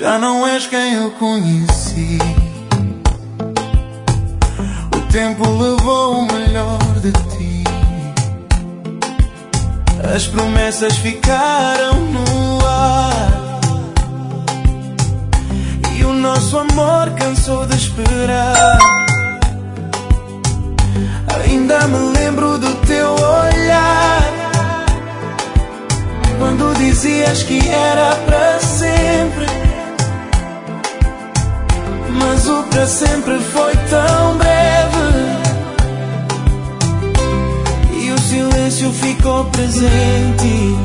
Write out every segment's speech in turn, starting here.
Já não és quem eu conheci. O tempo levou o melhor de ti. As promessas ficaram no ar e o nosso amor cansou de esperar. Ainda me lembro do teu olhar, quando dizias que era para sempre. Mas o para sempre foi tão breve e o silêncio ficou presente.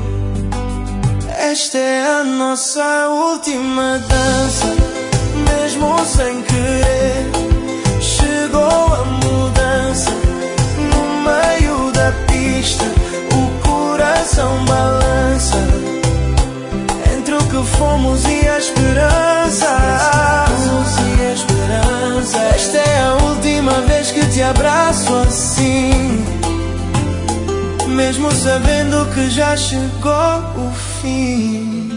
Esta é a nossa última dança, mesmo sem querer. Chegou a mudança no meio da pista. O coração balança entre o que fomos e a esperança. Esta é a última vez que te abraço assim, mesmo sabendo que já chegou o fim.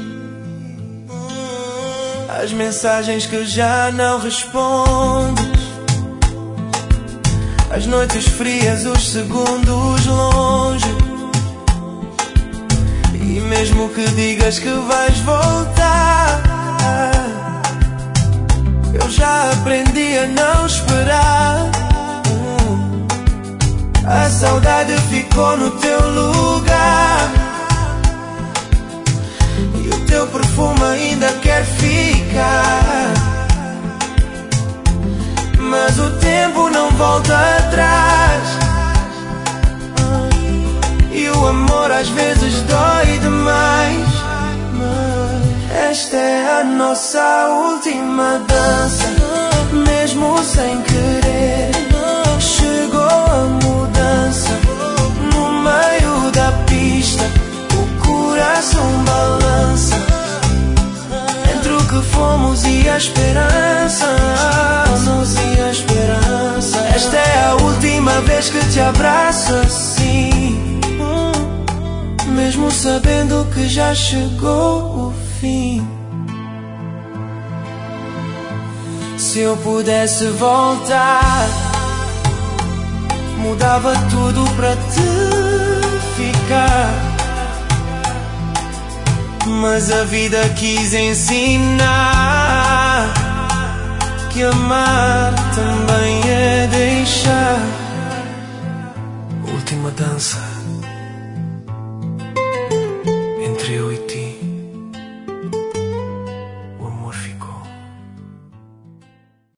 As mensagens que já não respondes, as noites frias, os segundos longe. E mesmo que digas que vais voltar, eu já aprendi a não esperar. A saudade ficou no teu lugar e o teu perfume ainda quer ficar. Mas o tempo não volta atrás e o amor às vezes dói demais. Esta é a nossa última dança, mesmo sem querer. Chegou a mudança no meio da pista. O coração balança entre o que fomos e a esperança. Esta é a última vez que te abraço assim, mesmo sabendo que já chegou o fim. Se eu pudesse voltar, mudava tudo pra te ficar. Mas a vida quis ensinar que amar também é deixar. Última dança.